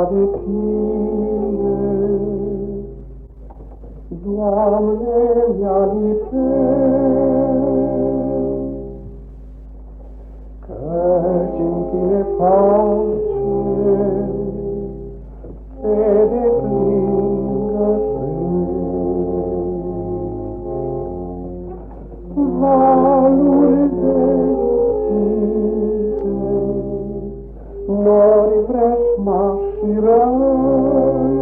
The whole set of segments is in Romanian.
de tine, Doamne, mi-a căci în tine pace pe deplin găsesc. Valuri de nori vrăjmași și răi,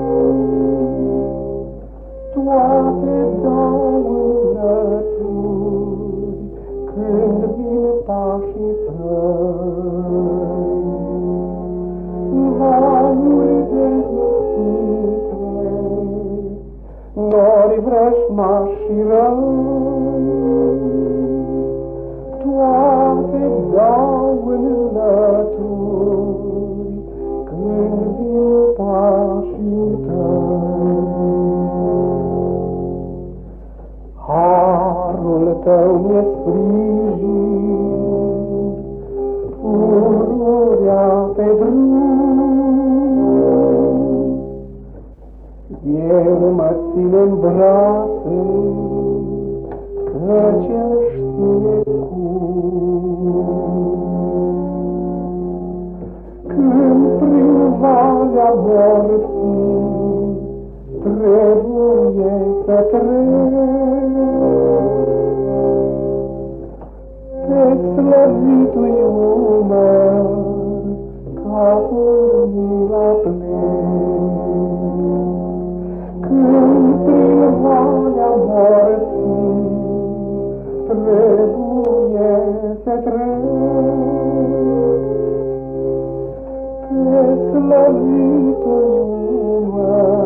toate dau înlături când vin pașii tăi. Valuri dezistite, nori vrăjmași și răi, toate dau înlături când vin pașii tăi. Harul tău mi-e sprijin, pururea pe drum, el mă ține-n brațe, căci el știe cum. Când prin valea morții trebuie să trec, pe slăvitul-i umăr capul mi-l aplec. Când prin valea morții trebuie să trec, pe slăvitul-i umăr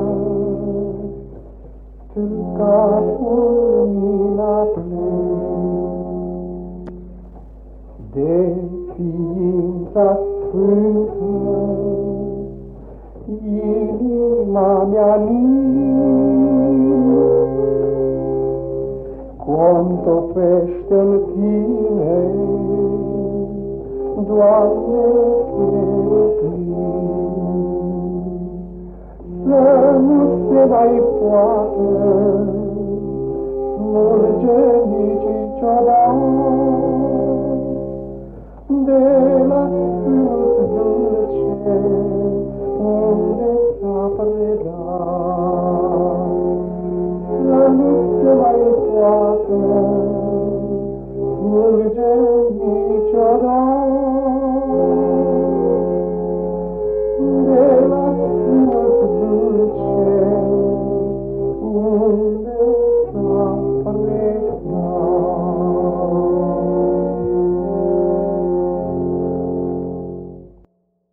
capul mi-l aplec. De ființa sfântă inima mea nină contopește-n tine, Doamne, să nu se mai poată smulge niciodată de la sânt dulce unde s-a predat. Să nu se mai poată